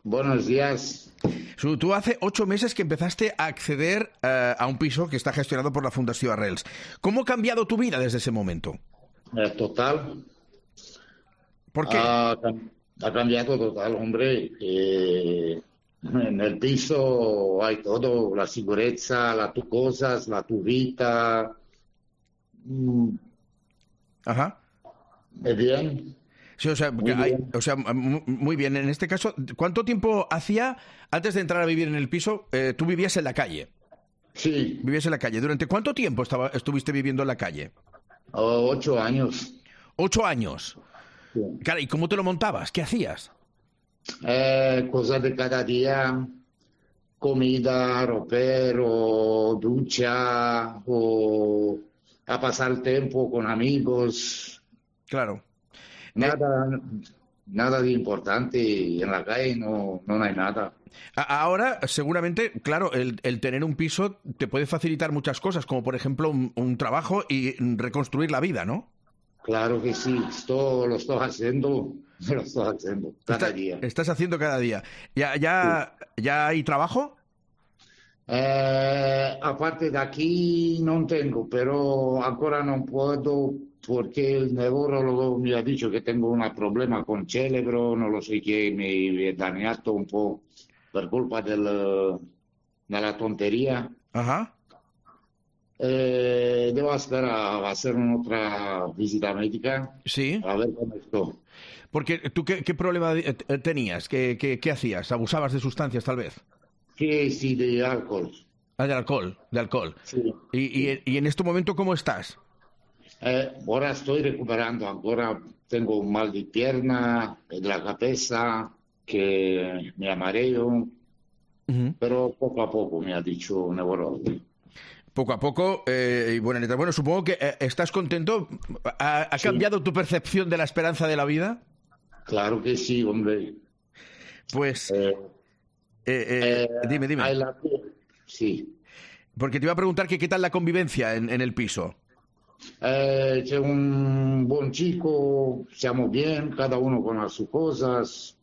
Buenos días. Tú hace 8 meses que empezaste a acceder a un piso que está gestionado por la Fundació Arrels. ¿Cómo ha cambiado tu vida desde ese momento? Total. ¿Por qué? Ha cambiado total, hombre. En el piso hay todo, la seguridad, las tus cosas, la tu vida. Ajá. ¿Es bien? Sí, muy bien. En este caso, ¿cuánto tiempo hacía antes de entrar a vivir en el piso? Tú vivías en la calle. Sí. Vivías en la calle. ¿Durante cuánto tiempo estuviste viviendo en la calle? 8 años. 8 años. Sí. Cara, ¿y cómo te lo montabas? ¿Qué hacías? Cosas de cada día, comida, ropero, ducha, o a pasar tiempo con amigos. Claro. Nada de importante en la calle, no hay nada. Ahora, seguramente, claro, el tener un piso te puede facilitar muchas cosas, como por ejemplo un trabajo y reconstruir la vida, ¿no? Claro que sí, lo estoy haciendo cada día. Estás haciendo cada día. ¿Ya hay trabajo? Aparte de aquí no tengo, pero ahora no puedo porque el neurólogo me ha dicho que tengo un problema con el cerebro, no lo sé, que me he dañado un poco por culpa de la tontería. Ajá. Devo esperar a hacer otra visita médica. Sí. A ver cómo estoy. Porque tú, ¿qué problema tenías? ¿Qué hacías? ¿Abusabas de sustancias, tal vez? Sí, de alcohol. Ah, de alcohol. Sí. ¿Y en este momento cómo estás? Ahora estoy recuperando, ahora tengo un mal de pierna, de la cabeza, que me amareo, pero poco a poco me ha dicho un neurólogo. Poco a poco, y buena letra. Bueno, supongo que estás contento. ¿Ha cambiado tu percepción de la esperanza de la vida? Claro que sí, hombre. Pues, dime. Sí. Porque te iba a preguntar que qué tal la convivencia en el piso. C'è un buon chico, siamo bien, cada uno con las sus cosas.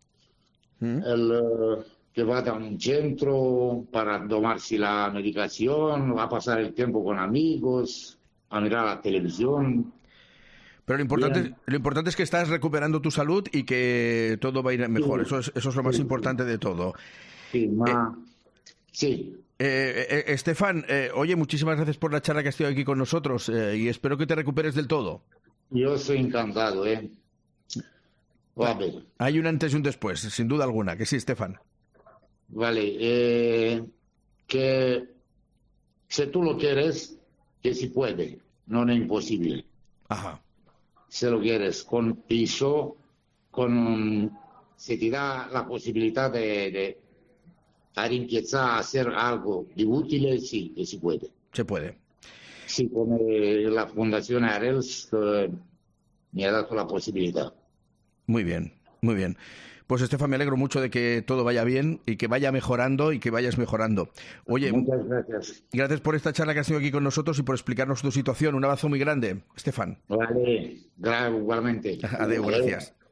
Que va a un centro para tomarse la medicación, va a pasar el tiempo con amigos, a mirar la televisión. Pero lo importante es que estás recuperando tu salud y que todo va a ir mejor. Sí. Eso es lo más importante de todo. Sí. Estefan, oye, muchísimas gracias por la charla que has tenido aquí con nosotros y espero que te recuperes del todo. Yo soy encantado, Vale. Hay un antes y un después, sin duda alguna, que sí, Estefan. Vale, que si tú lo quieres, que si puede, no es imposible. Ajá. Si lo quieres con piso, se te da la posibilidad de empezar a hacer algo de útil, sí, que se puede. Se puede. Sí, como la Fundación Arrels me ha dado la posibilidad. Muy bien. Pues Estefan, me alegro mucho de que todo vaya bien y que vaya mejorando y que vayas mejorando. Oye, muchas gracias. Gracias por esta charla que has tenido aquí con nosotros y por explicarnos tu situación. Un abrazo muy grande, Estefan. Vale, igualmente. Adiós, gracias.